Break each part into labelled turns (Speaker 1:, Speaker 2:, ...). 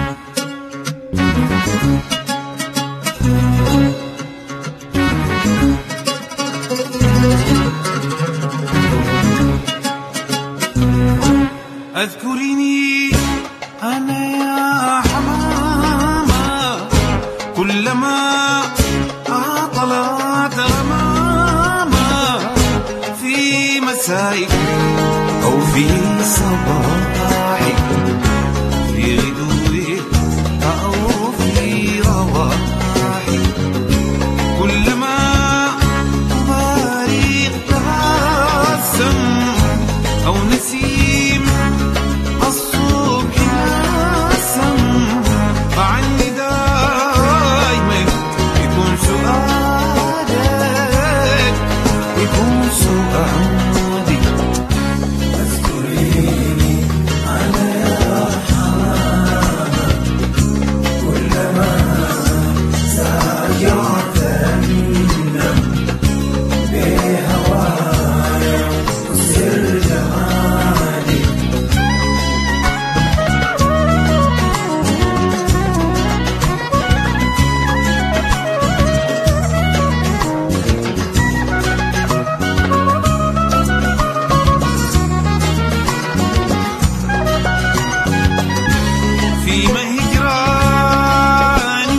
Speaker 1: اذكريني أنا يا حمامة كلما طلعت غمامة في مسائك أو في صباحك، في غدوك أو في رواحك، كلما أبارك تبسم أو نسيم الصبح نسم، عني دايما يكون سؤالك يكون سؤالي.
Speaker 2: اذكريني أنا يا حمامة كلما ساجعت النم بهوايا وسر جمالي.
Speaker 1: فيما هجراني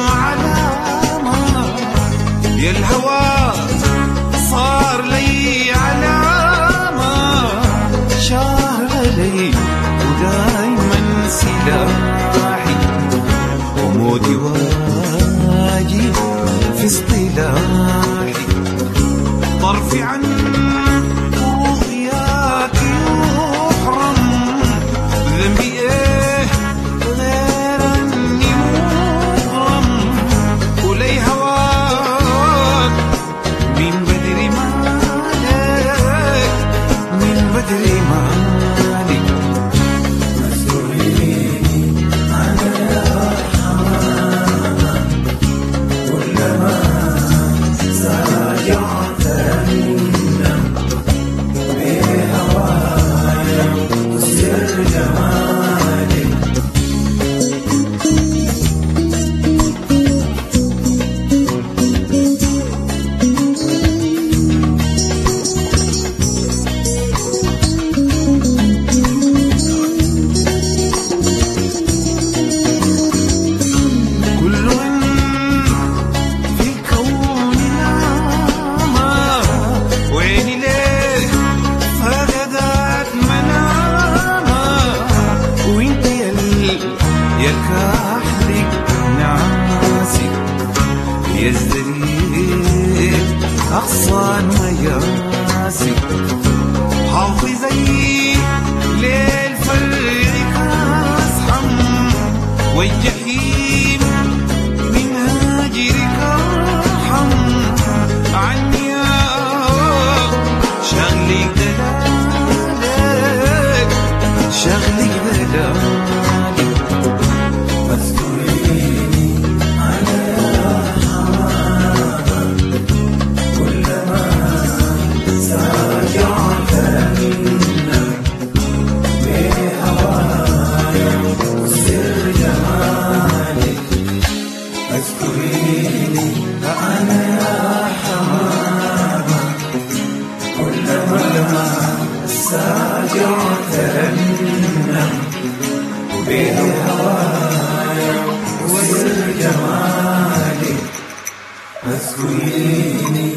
Speaker 1: علامة يا الهوى صار لي علامة، شاغلي ودايما سلاحي وموتي واجي في اصطلاحي، طرفي عن رؤياك يحرم، ذنبي ايه غير اني مغرم، ولي هواك من بدري مالك من بدري مالك.
Speaker 2: اذكريني أنا يا حمامة كلما ساجعت النم بهوايا وسر جمالي.
Speaker 1: كل في الكون نعمة وعيني ليه فقدت منامة، وانت يا كحلك نعاسك يا الزريق أغصان مياسك، حافظي ليل فرقك أزحم والجحيم من هاجرك ارحم، عني يا شغلك دلالك شغلك دلالك.
Speaker 2: اذكريني أنا يا حمامة كلما ساجعت النم بهوايا وسر جمالي. اذكريني أنا يا حمامة كلما ساجعت النم بهوايا وسر جمالي. اذكريني